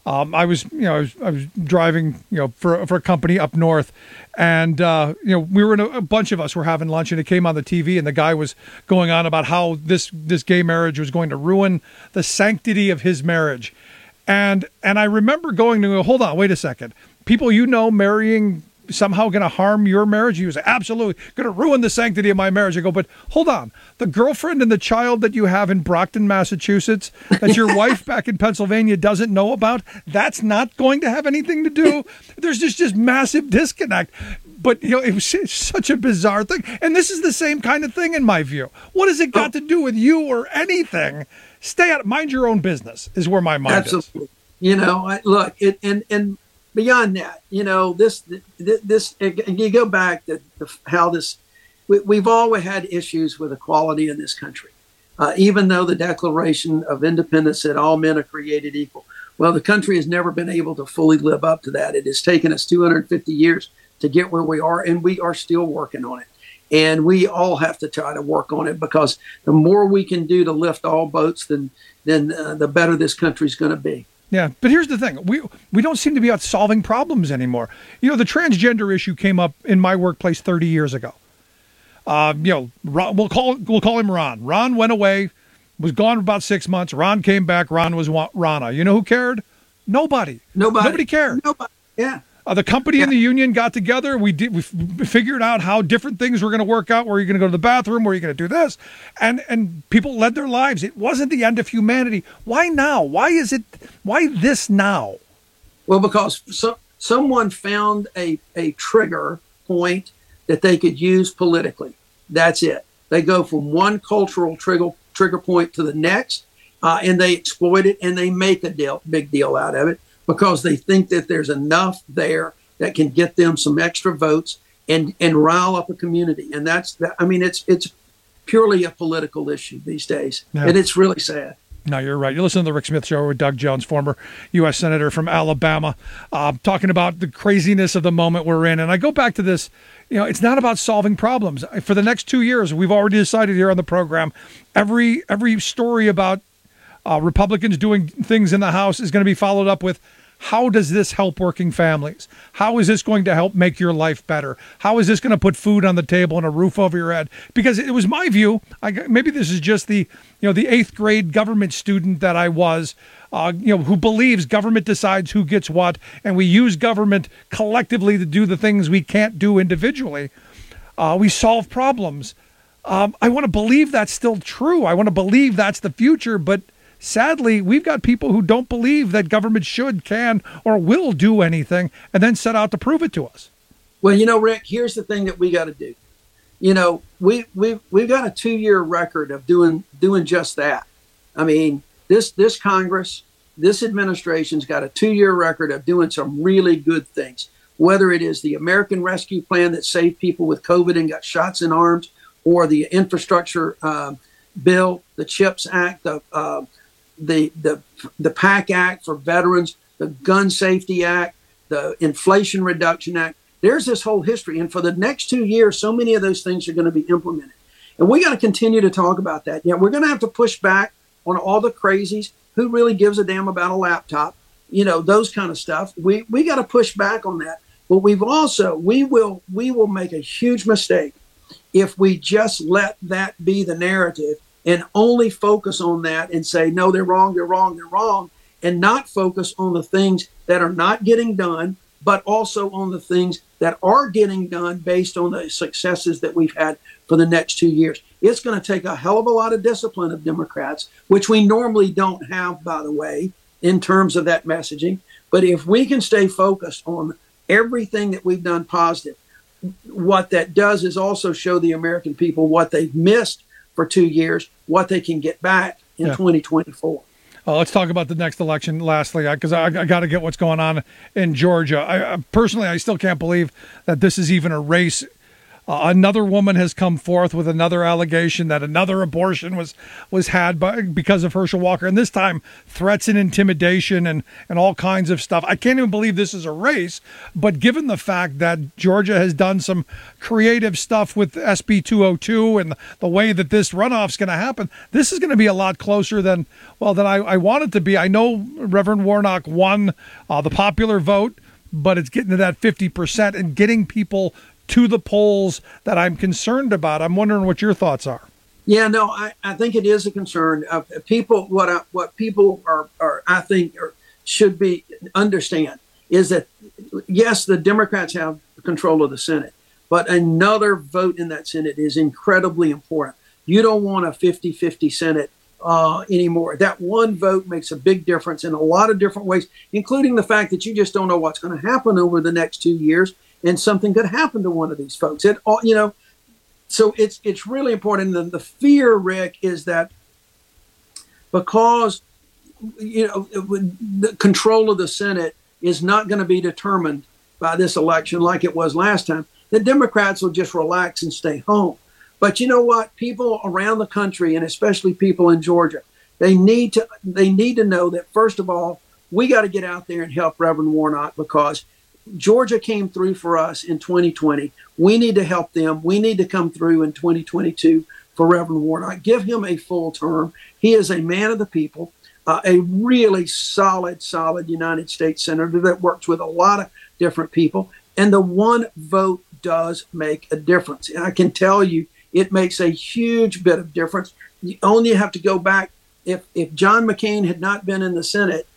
I was driving, for a company up north, and we were a bunch of us were having lunch, and it came on the TV, and the guy was going on about how this gay marriage was going to ruin the sanctity of his marriage, and I remember going to hold on, wait a second, people marrying somehow going to harm your marriage? He was absolutely going to ruin the sanctity of my marriage. I go, but hold on. The girlfriend and the child that you have in Brockton, Massachusetts, that your wife back in Pennsylvania doesn't know about, that's not going to have anything to do. There's just massive disconnect. But, it was such a bizarre thing. And this is the same kind of thing in my view. What has it got to do with you or anything? Stay out, mind your own business is where my mind is. Look, and beyond that, this you go back to how this, we've always had issues with equality in this country, even though the Declaration of Independence said all men are created equal. Well, the country has never been able to fully live up to that. It has taken us 250 years to get where we are, and we are still working on it. And we all have to try to work on it, because the more we can do to lift all boats, then the better this country's going to be. Yeah, but here's the thing. We don't seem to be out solving problems anymore. The transgender issue came up in my workplace 30 years ago. We'll call him Ron. Ron went away, was gone for about 6 months. Ron came back. Ron was Rana. You know who cared? Nobody. Nobody cared. Nobody. Yeah. The company and the union got together. We figured out how different things were going to work out. Where you're going to go to the bathroom, where you're going to do this, and people led their lives. It wasn't the end of humanity. Why now? Why this now? Well, because someone found a trigger point that they could use politically. That's it. They go from one cultural trigger point to the next, and they exploit it, and they make a big deal out of it, because they think that there's enough there that can get them some extra votes and rile up a community. And it's purely a political issue these days. Yeah. And it's really sad. No, you're right. You listen to the Rick Smith Show with Doug Jones, former U.S. Senator from Alabama, talking about the craziness of the moment we're in. And I go back to this, it's not about solving problems. For the next 2 years, we've already decided here on the program, every story about Republicans doing things in the House is going to be followed up with, how does this help working families? How is this going to help make your life better? How is this going to put food on the table and a roof over your head? Because it was my view, maybe this is just the 8th grade government student that I was, who believes government decides who gets what, and we use government collectively to do the things we can't do individually. We solve problems. I want to believe that's still true. I want to believe that's the future, but sadly, we've got people who don't believe that government should, can, or will do anything, and then set out to prove it to us. Well, Rick, here's the thing that we got to do. We've got a 2-year record of doing just that. I mean, this Congress, this administration's got a 2-year record of doing some really good things. Whether it is the American Rescue Plan that saved people with COVID and got shots in arms, or the infrastructure bill, the CHIPS Act, the PAC Act for veterans, the Gun Safety Act, the Inflation Reduction Act. There's this whole history. And for the next 2 years, so many of those things are going to be implemented. And we got to continue to talk about that. Yeah, we're going to have to push back on all the crazies. Who really gives a damn about a laptop? Those kind of stuff. We got to push back on that. But we will make a huge mistake if we just let that be the narrative and only focus on that and say, no, they're wrong, and not focus on the things that are not getting done, but also on the things that are getting done based on the successes that we've had for the next 2 years. It's going to take a hell of a lot of discipline of Democrats, which we normally don't have, by the way, in terms of that messaging. But if we can stay focused on everything that we've done positive, what that does is also show the American people what they've missed for 2 years, what they can get back in 2024. Let's talk about the next election lastly, because I got to get what's going on in Georgia. Personally, I still can't believe that this is even a race Another woman has come forth with another allegation that another abortion was had because of Herschel Walker, and this time threats and intimidation and all kinds of stuff. I can't even believe this is a race, but given the fact that Georgia has done some creative stuff with SB 202 and the way that this runoff's going to happen, this is going to be a lot closer than I want it to be. I know Reverend Warnock won the popular vote, but it's getting to that 50% and getting people to the polls that I'm concerned about. I'm wondering what your thoughts are. Yeah, no, I think it is a concern. People, what people are I think should be understand is that yes, the Democrats have control of the Senate, but another vote in that Senate is incredibly important. You don't want a 50-50 Senate anymore. That one vote makes a big difference in a lot of different ways, including the fact that you just don't know what's going to happen over the next 2 years, and something could happen to one of these folks. So it's really important. And the fear, Rick, is that because the control of the Senate is not going to be determined by this election like it was last time, the Democrats will just relax and stay home. But you know what? People around the country, and especially people in Georgia, they need to know that, first of all, we got to get out there and help Reverend Warnock, because Georgia came through for us in 2020. We need to help them. We need to come through in 2022 for Reverend Warnock. Give him a full term. He is a man of the people, a really solid United States senator that works with a lot of different people. And the one vote does make a difference. And I can tell you, it makes a huge bit of difference. You only have to go back. If John McCain had not been in the Senate,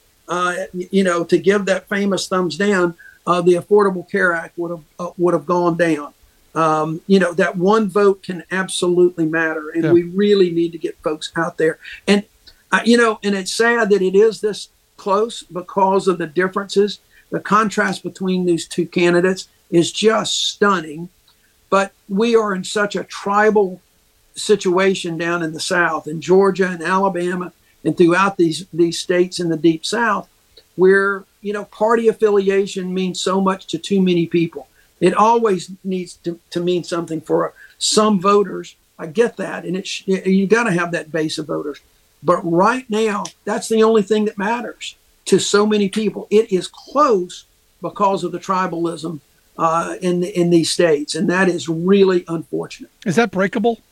to give that famous thumbs down, the Affordable Care Act would have gone down. That one vote can absolutely matter, and we really need to get folks out there. And and it's sad that it is this close because of the differences. The contrast between these two candidates is just stunning. But we are in such a tribal situation down in the South, in Georgia and Alabama, and throughout these states in the Deep South, where party affiliation means so much to too many people. It always needs to mean something for some voters. I get that, and you got to have that base of voters. But right now, that's the only thing that matters to so many people. It is close because of the tribalism in these states, and that is really unfortunate. Is that breakable?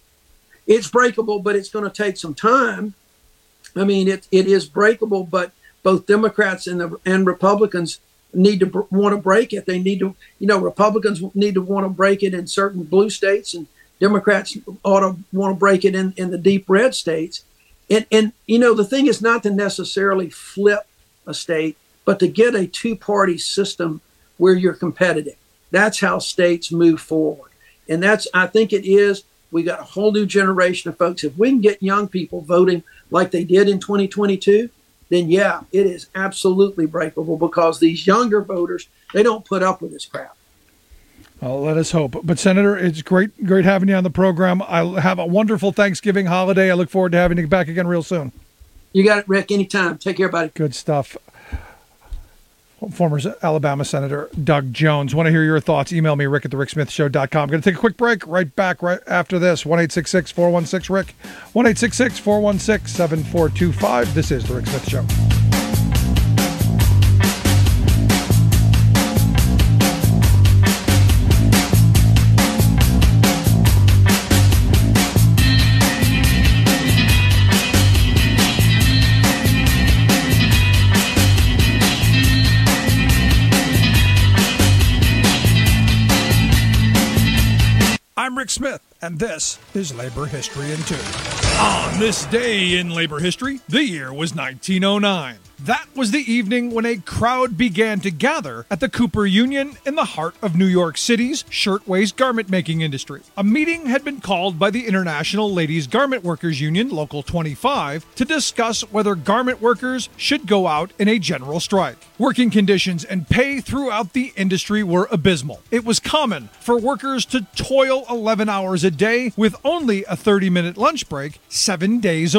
It's breakable, but it's going to take some time. I mean, it is breakable, but both Democrats and Republicans need to want to break it. They need to, Republicans need to want to break it in certain blue states, and Democrats ought to want to break it in the deep red states. And the thing is not to necessarily flip a state, but to get a two-party system where you're competitive. That's how states move forward. And I think it is. We got a whole new generation of folks. If we can get young people voting like they did in 2022, then yeah, it is absolutely breakable, because these younger voters, they don't put up with this crap. Well, let us hope. But Senator, it's great having you on the program. I'll have a wonderful Thanksgiving holiday. I look forward to having you back again real soon. You got it, Rick. Anytime. Take care, buddy. Good stuff. Former Alabama Senator Doug Jones. Want to hear your thoughts? Email me, rick@thericksmithshow.com. I'm going to take a quick break. Right back right after this. 1-866-416-RICK. 1-866-416-7425. This is The Rick Smith Show. I'm Rick Smith, and this is Labor History in 2. On this day in labor history, the year was 1909. That was the evening when a crowd began to gather at the Cooper Union in the heart of New York City's shirtwaist garment making industry. A meeting had been called by the International Ladies Garment Workers Union, Local 25, to discuss whether garment workers should go out in a general strike. Working conditions and pay throughout the industry were abysmal. It was common for workers to toil 11 hours a day with only a 30-minute lunch break 7 days a week.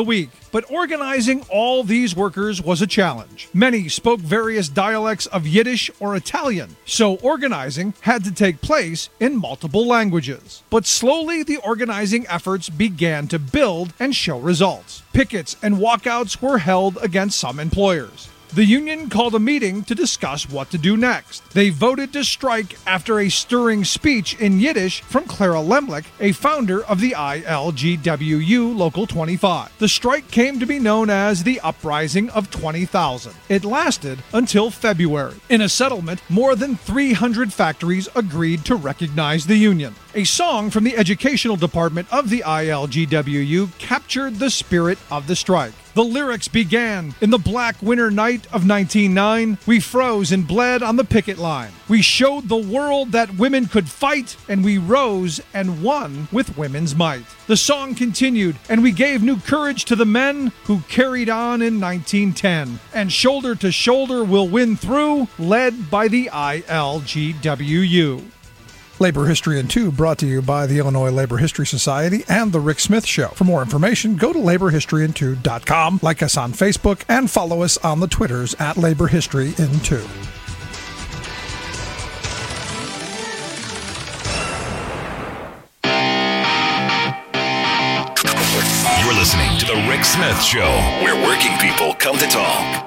But organizing all these workers was a challenge. Many spoke various dialects of Yiddish or Italian, so organizing had to take place in multiple languages. But slowly the organizing efforts began to build and show results. Pickets and walkouts were held against some employers. The union called a meeting to discuss what to do next. They voted to strike after a stirring speech in Yiddish from Clara Lemlich, a founder of the ILGWU Local 25. The strike came to be known as the Uprising of 20,000. It lasted until February. In a settlement, more than 300 factories agreed to recognize the union. A song from the educational department of the ILGWU captured the spirit of the strike. The lyrics began, "In the black winter night of 1909, we froze and bled on the picket line. We showed the world that women could fight, and we rose and won with women's might." The song continued, "And we gave new courage to the men who carried on in 1910. And shoulder to shoulder we'll win through, led by the ILGWU." Labor History in 2 brought to you by the Illinois Labor History Society and The Rick Smith Show. For more information, go to laborhistoryin2.com, like us on Facebook, and follow us on the Twitters at Labor History in 2. You're listening to The Rick Smith Show, where working people come to talk.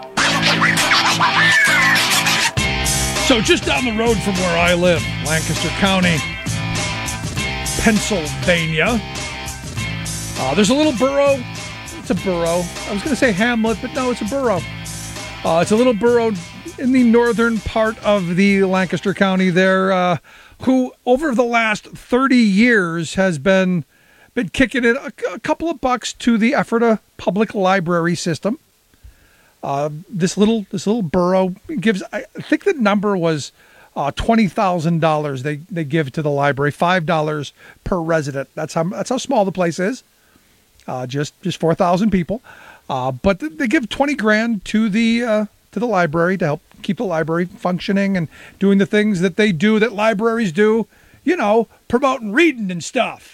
So just down the road from where I live, Lancaster County, Pennsylvania, there's a little borough. It's a borough. I was going to say hamlet, but no, it's a borough. It's a little borough in the northern part of the Lancaster County there, who over the last 30 years has been kicking it a couple of bucks to the Ephrata Public Library system. This little borough gives, I think the number was $20,000 they give to the library, $5 per resident. That's how small the place is. Just 4,000 people. But they give $20,000 to the library to help keep the library functioning and doing the things that they do, that libraries do, promoting reading and stuff.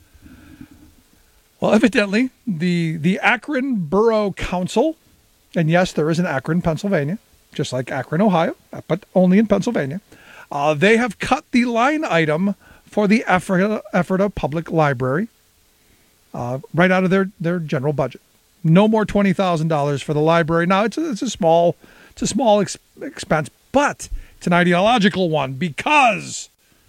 Well, evidently, the Akron Borough Council, and yes, there is an Akron, Pennsylvania, just like Akron, Ohio, but only in Pennsylvania. They have cut the line item for the Ephrata Public Library right out of their general budget. No more $20,000 for the library. Now, it's a small expense, but it's an ideological one because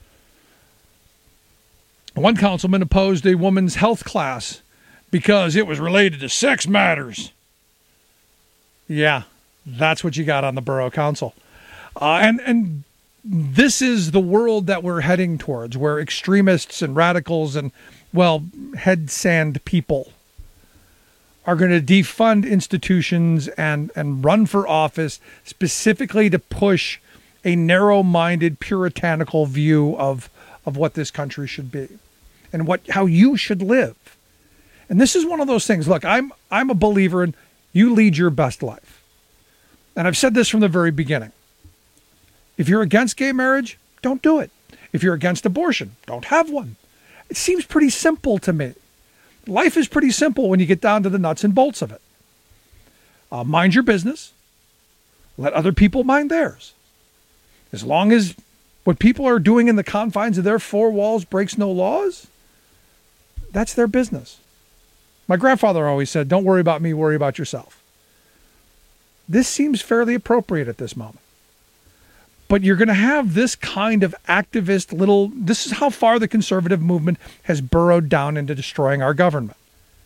one councilman opposed a woman's health class because it was related to sex matters. Yeah, that's what you got on the borough council. And this is the world that we're heading towards, where extremists and radicals and, head sand people are going to defund institutions and run for office specifically to push a narrow-minded, puritanical view of what this country should be and how you should live. And this is one of those things. Look, I'm a believer in you lead your best life. And I've said this from the very beginning. If you're against gay marriage, don't do it. If you're against abortion, don't have one. It seems pretty simple to me. Life is pretty simple when you get down to the nuts and bolts of it. Mind your business. Let other people mind theirs. As long as what people are doing in the confines of their four walls breaks no laws, that's their business. My grandfather always said, don't worry about me, worry about yourself. This seems fairly appropriate at this moment. But you're going to have this kind of activist this is how far the conservative movement has burrowed down into destroying our government.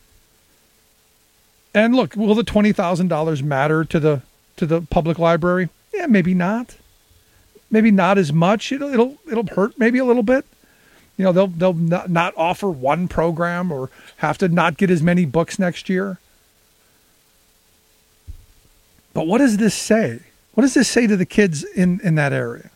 And look, will the $20,000 matter to the public library? Yeah, maybe not. Maybe not as much. It'll hurt maybe a little bit. They'll not offer one program or have to not get as many books next year. But what does this say? What does this say to the kids in that area?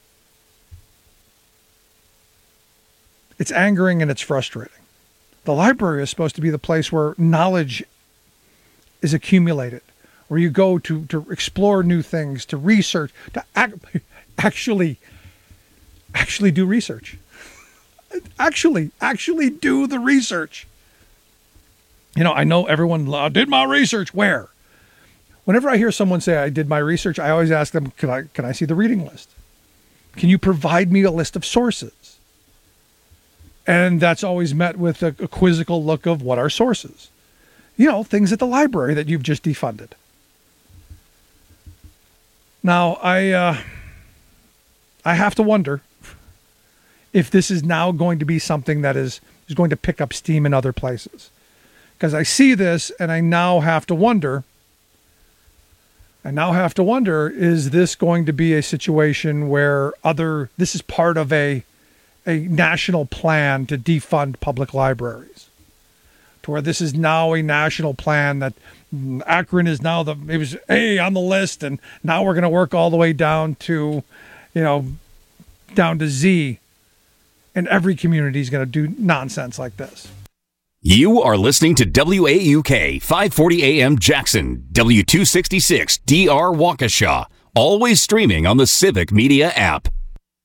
It's angering and it's frustrating. The library is supposed to be the place where knowledge is accumulated, where you go to explore new things, to research, to actually do research. Actually do the research. I know everyone did my research. Where? Whenever I hear someone say I did my research, I always ask them, can I see the reading list? Can you provide me a list of sources? And that's always met with a quizzical look of what are sources. Things at the library that you've just defunded. Now, I have to wonder if this is now going to be something that is going to pick up steam in other places. Because I see this and I now have to wonder, is this going to be a situation where this is part of a national plan to defund public libraries? To where this is now a national plan that Akron is now it was A on the list, and now we're going to work all the way down to, down to Z, and every community is going to do nonsense like this. You are listening to WAUK 540 AM Jackson, W266 DR Waukesha, always streaming on the Civic Media app.